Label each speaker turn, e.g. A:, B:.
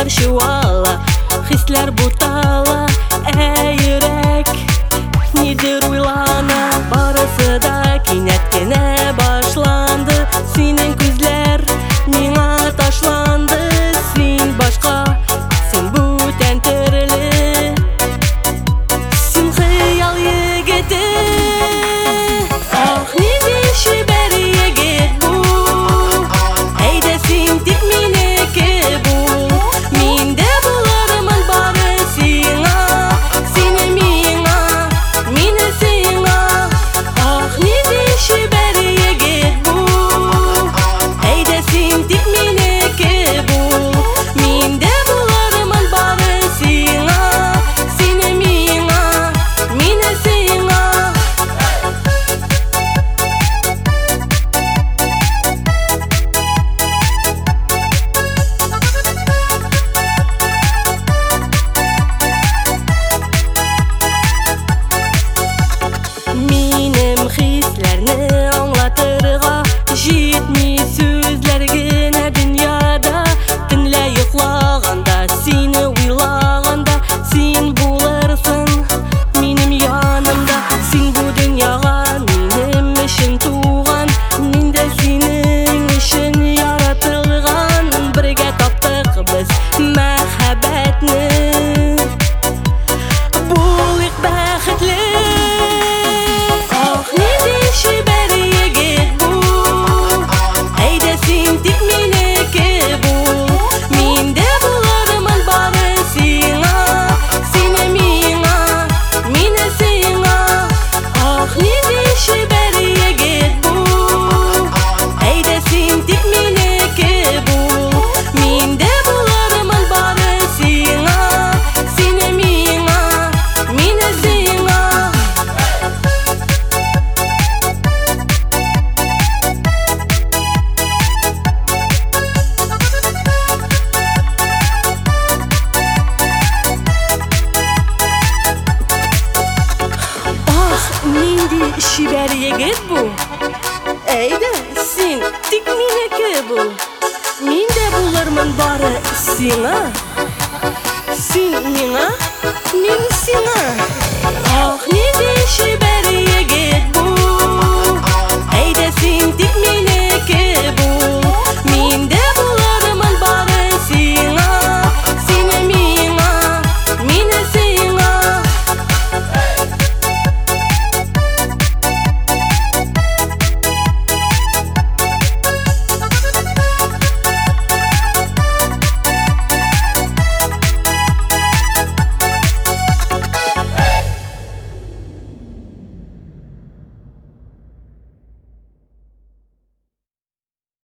A: çuvala, hisler butala, yürek nedir uylana, barısı da kinetkene başlandı. Senin gözler nina taşlandı, sen başka, sen bu tenterli, sen hayal yigiti. Ah nidi şiber yigit bu, eyde sen tek meneki bu. Min de bularımın barı sina, seni mina, mini sina. Ah nidi şiber yigit bu, eyde sen tek meneki bu. Min de bularımın barı sina, seni mina, mini sina. Минем хисlerni аңлатырга жетми сүзләр генә дөньяда. Төнлә йоклаганда, сине уйлаганда, син булырсың минем янымда. Син бу дөньяга минем өчен туган, мин дә синең өчен яратылган. Бергә таптык без мәхәббәтне, булыйк бәхетле. Nindi şiber yigit bu, eyde sen tek meneki bu. Min de bularmın bari sina, sen mina, min sina. Ah nindi şiber